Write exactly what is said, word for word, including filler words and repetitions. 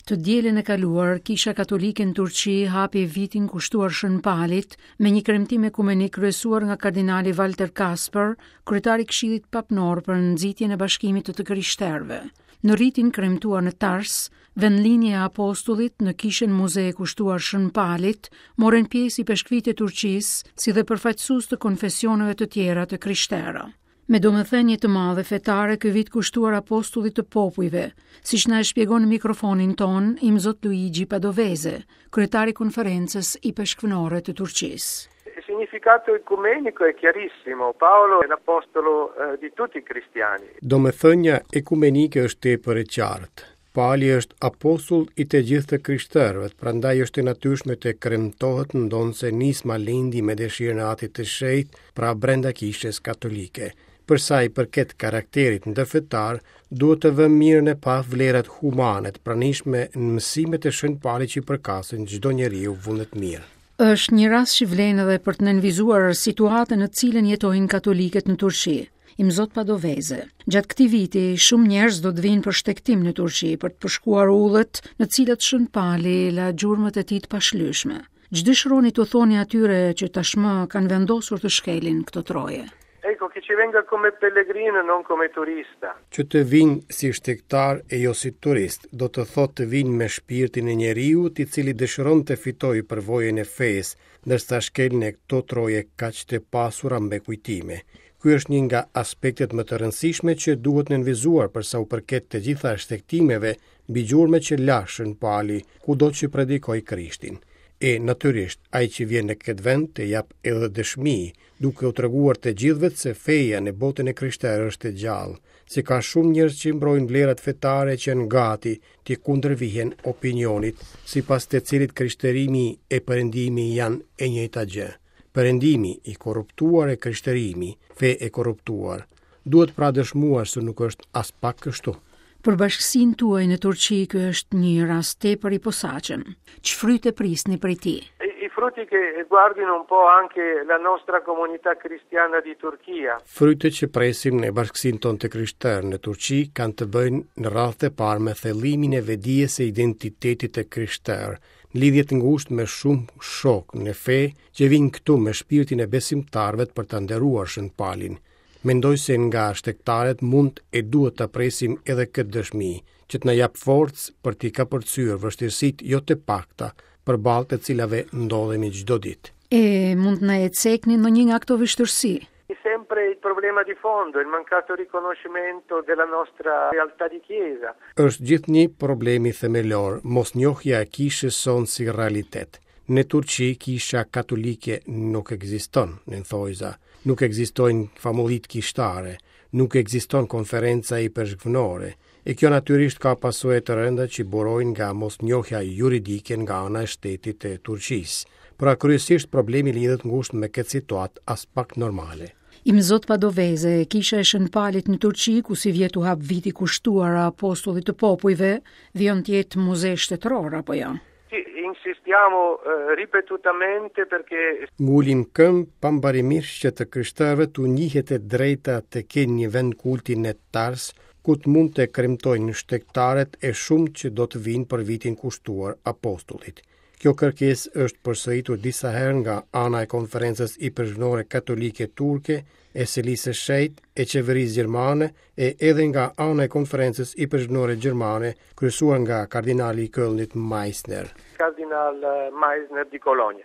Të dielën e kaluar, Kisha Katolike në Turqi hapi vitin kushtuar Shën Palit me një kremtim ekumenik kryesuar nga kardinali Walter Kasper, kryetari i Këshillit Papnor për nxitjen e bashkimit të të krishterëve. Në ritin kremtuar në Tars, vendlinja e apostullit në kishën muze e kushtuar Shën Palit, morën pjesë i peshkvit e Turqisë, si dhe përfaqësues të konfesioneve të tjera të krishterë. Me domethënie të madhe fetare, ky vit kushtuar apostullit të popujve, siç na e shpjegon në mikrofonin ton im zot Luigi Padovese, kryetari i konferencës i peshkvënore të Turqisë. Il significato ecumenico è chiarissimo. Paolo è l'apostolo eh, di tutti i cristiani. Domethënia ekumenike është tepër e qartë. Pali është apostull i të gjithë të krishterëve, prandaj është e natyrshme të kremtohet ndonse nisma lindi me dëshirën e Atit të Shenjtë, pra brenda kishës katolike. Për sa i përket karakterit ndërfetar, duhet të vëmë mirën e pa vlerat humane të pranishme në mësimet e Shën Palit që përkasin çdo njeriu vullnet mirë. Është një rast që vlen edhe për të nënvizuar situatën në të cilën jetojnë katolikët në Turqi. Im zot Padovese. Gjatë këtij viti, shumë njerëz do të vinë për shtektim në Turqi për të përshkuar ullet në të cilat Shën Pali la gjurmët e tij të pashlyeshme. Ç'dëshironi t'u thoni atyre që tashmë kanë vendosur të shkelin këto troje? Ecco, che ci venga come pellegrino, non come turista. Që të vinë si shtektar e jo si turist, do të thotë të vinë me shpirtin e njeriut i cili dëshiron të fitojë përvojën e fesë, ndërsa shkelin e këto troje kaq të pasura mbe kujtime. Ky është një nga aspektet më të rëndësishme që duhet nënvizuar për sa u përket të gjitha shtektimeve mbi gjurmë që la Shën Pali, kudo që predikoj Krishtin. E natyrisht, ai që vjen në këtë vend të jap edhe dëshmi, duke u treguar të gjithëve se feja në botën e krishterë është e gjallë, se ka shumë njerëz që mbrojnë vlerat fetare që janë gati të kundërvihen opinionit, sipas të cilit krishterimi e perëndimi janë e njëjta gjë. Perëndimi i korruptuar e krishterimi, fe e korruptuar, duhet pra dëshmuar se nuk është as pak kështu. Për bashkësinë tuaj në Turqi, ky është një rast tepër i posaçëm. Ç'fryte prisni prej tij? I frutti che guardino un po' anche la nostra comunità cristiana di Turchia. Frytet që presim në bashkësinë tonë të krishterë në Turqi kanë të bëjnë në radhë të parë me thellimin e vedijes së identitetit të krishterë, në lidhje të ngushtë me shumë shokë në fe që vinë këtu me shpirtin e besimtarëve për ta nderuar Shën Palin. Mendoj se nga shtektarët mund e duhet të presim edhe këtë dëshmi, që të na jap forcë për t'i kapërcyer vështirësitë jo të pakta, përballë të cilave ndodhemi çdo ditë. E mund na e cekni në një nga këto vështirësi? Sempre il problema di fondo, il mancato riconoscimento della nostra realtà di chiesa. Është gjithnjë problemi themelor, mosnjohja e kishës sonë si realitet. Në Turqi, kisha katolike nuk ekziston, në thojza. Nuk ekzistojnë famullit kishtare, nuk ekziston konferenca i peshkvënore, e kjo natyrisht ka pasojë të rënda që burojnë nga mosnjohja juridike nga ana e shtetit të Turqisë. Pra kryesisht problemi lidhet ngushtë me këtë situatë as pak normale. Im zot Padovese, kisha e Shën Palit në Turqi, ku si vjet u hap viti kushtuar apostullit të popujve, vjen të jetë muze shtetëror apo jo? Insistiamo eh, ripetutamente perché Ngulim këmbë pambarimisht që të krishterëve t'u njihet e drejta të kenë një vend kulti në Tars, ku të mund të kremtojnë shtektarët e shumë që do të vinë për vitin kushtuar apostullit. Kjo kërkesë është përsëritur disa herë nga ana e konferencës i peshkvënore katolike turke, e Selisë së Shenjtë, e qeverisë gjermane, e edhe nga ana e konferencës i peshkvënore gjermane, kryesuar nga kardinali i Kölnit Meissner. Cardinal Meissner di Colonia.